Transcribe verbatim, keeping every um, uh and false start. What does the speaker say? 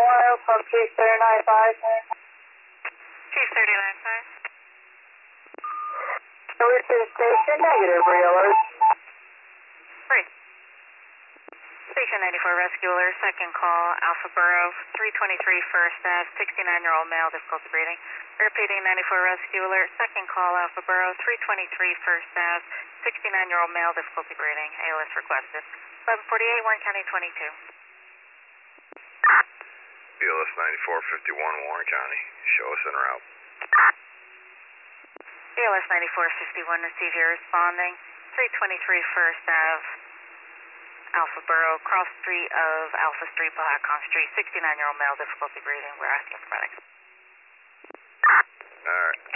Wild from Chief thirty-nine five. Chief thirty-nine five. Houston Station, negative, realers. Three. Station ninety-four Rescue Alert, second call, Alpha Borough, three twenty-three First Ave, sixty-nine-year-old male, difficulty breathing. Repeating ninety-four Rescue Alert, second call, Alpha Borough, three twenty-three First Ave, sixty-nine-year-old male, difficulty breathing. A L S requested. eleven forty-eight, Warren County twenty-two. B L S ninety-four fifty-one, Warren County. Show us en route. B L S ninety-four fifty-one, receive your responding. three twenty-three First Ave, Alpha Borough, cross street of Alpha Street, Blackhawk Street, sixty-nine-year-old male, difficulty breathing. We're asking for medics. Alright.